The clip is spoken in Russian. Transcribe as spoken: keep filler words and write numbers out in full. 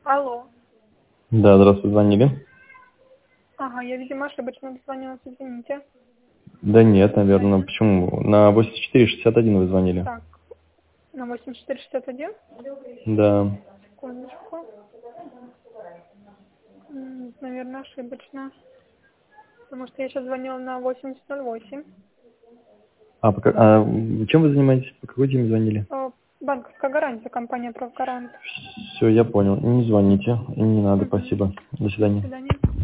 Алло. Да, здравствуйте, звонили. Ага, я, видимо, ошибочно дозвонилась, извините. Да нет, наверное, почему? На восемьдесят четыре шестьдесят один вы звонили. Так, на восемьдесят четыре шестьдесят один? Да. Секундочку. М, Наверное, ошибочно. Потому что я сейчас звонила на восемьдесят ноль восемь. А, пока- а чем вы занимаетесь? По какой теме звонили? О, банковская гарантия, компания «Правгарант». Все, я понял. Не звоните. И не надо, Угу. спасибо. До До свидания. свидания.